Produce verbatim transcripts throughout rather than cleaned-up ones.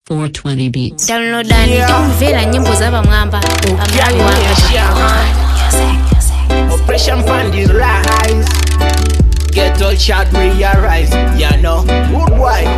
four twenty beats. Downloadani yeah. Tikumvera nyimbo za bamwamba Amalawi wanga. Oppression fund is rise. Get all shot realize. Ya know, good boy.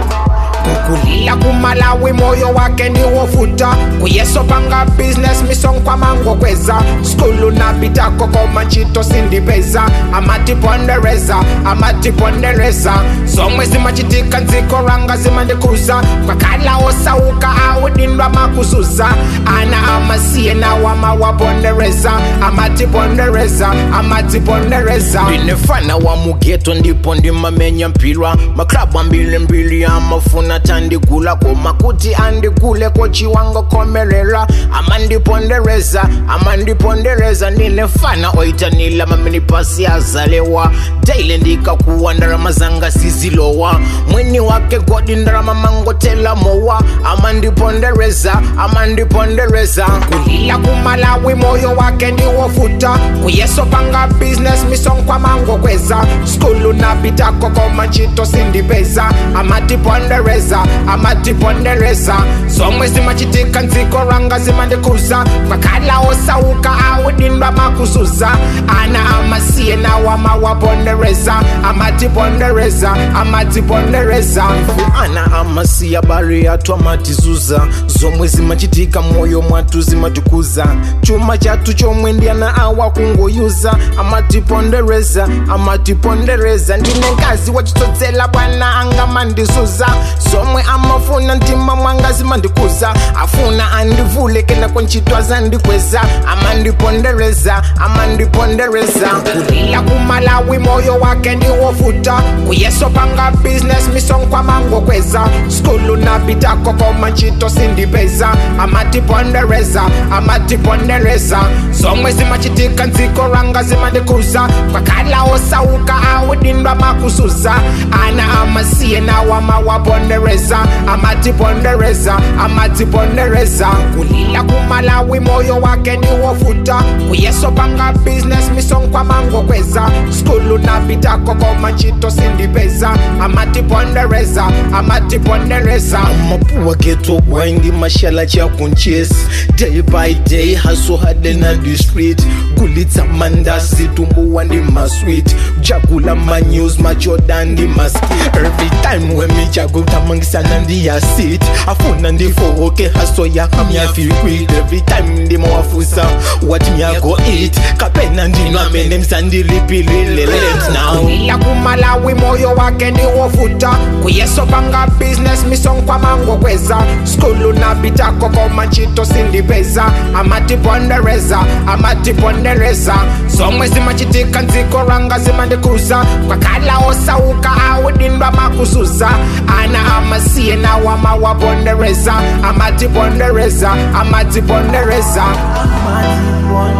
Kukulia kumalawi moyo wake ni wofuta kuyeso panga business misong kwa mango kweza skulu na bitako koma chito sindipeza amati pondereza amati pondereza somwe zimachitika nziko ranga zimandikuza kwa kala osauka awudindwa makusuza ana amasie na wama wapondereza amati pondereza amati pondereza binefana wa mugeto ndipo ndimamenya mpilwa maklabu mbili mbili amafuna tandikula koma kuti andikule kochi wanga komerera amandi pondereza amandi pondereza nilefana oitanila mamini pasi azalewa daily ndika kuwa ndarama zanga sizilowa mwini wake godi ndarama mango tela mowa amandi pondereza amandi pondereza kulila kumalawi moyo wake ni wofuta kuyeso panga business misong kwa mango kweza skulu na bitako koma chito sindipeza amati pondereza amati pondereza somwe zimachitika nziko ranga zimandikuza kwa kala osauka awudindwa makusuza ana amasie na wama wapondereza amati pondereza amati pondereza ana amasie bari atu amati zuza somwe zimachitika moyo mwatu zimatukuza chuma chatu chomwe ndiana awa kungoyuza amati pondereza amati pondereza ndine ngazi wachitodzela bwana anga mandisuza somwe amafuna ntima mwanga zimandikuza afuna andivule kena konchitwa zandikweza amandipondereza amandipondereza kulila kumalawi moyo wake ndi wofuta kuyeso panga business misong kwa mango kweza skulu na bitako koma chito sindipeza amati pondereza amati pondereza somwe zimachitika nziko ranga zimandikuza kwa kala osauka awudindwa makusuza ana amasie na wama wapondereza amati pondereza amati pondereza kulila kumalawi moyo wake ni wofuta kuyeso panga business misong kwa mango kweza skulu na bitako koma chito sindipeza amati pondereza amati pondereza amapuwa geto windi mashala cha kunches day by day haso hade na the street gulita mandasi tumbu wandi masweet jagula ma news machodan di maski every time when me jago tamangisa nandi ya sit afuna ndi for okay haso ya kam ya feel great every time ndi mo afusa what me I go eat kapena ndi no amene msandi lipilile let now ya kumalawi moyo wake ni wofuta kuyeso panga business misong kwa mango kweza skulu na bitako koma chito sindipeza amati pondereza amati pondereza somwe zimachitika nziko ranga zimandikuza kwa kala osauka awudindwa makusuza ana amasie na wama wapondereza amati pondereza amati pondereza amati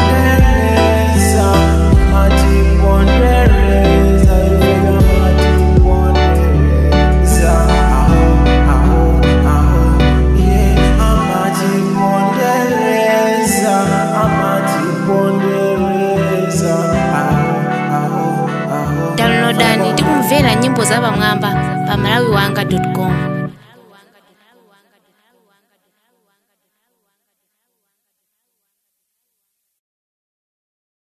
pondereza amati pondereza amati pondereza amati pondereza amati pondereza. Downloadani tikumvera nyimbo za bamwamba pa malawi wanga dot com.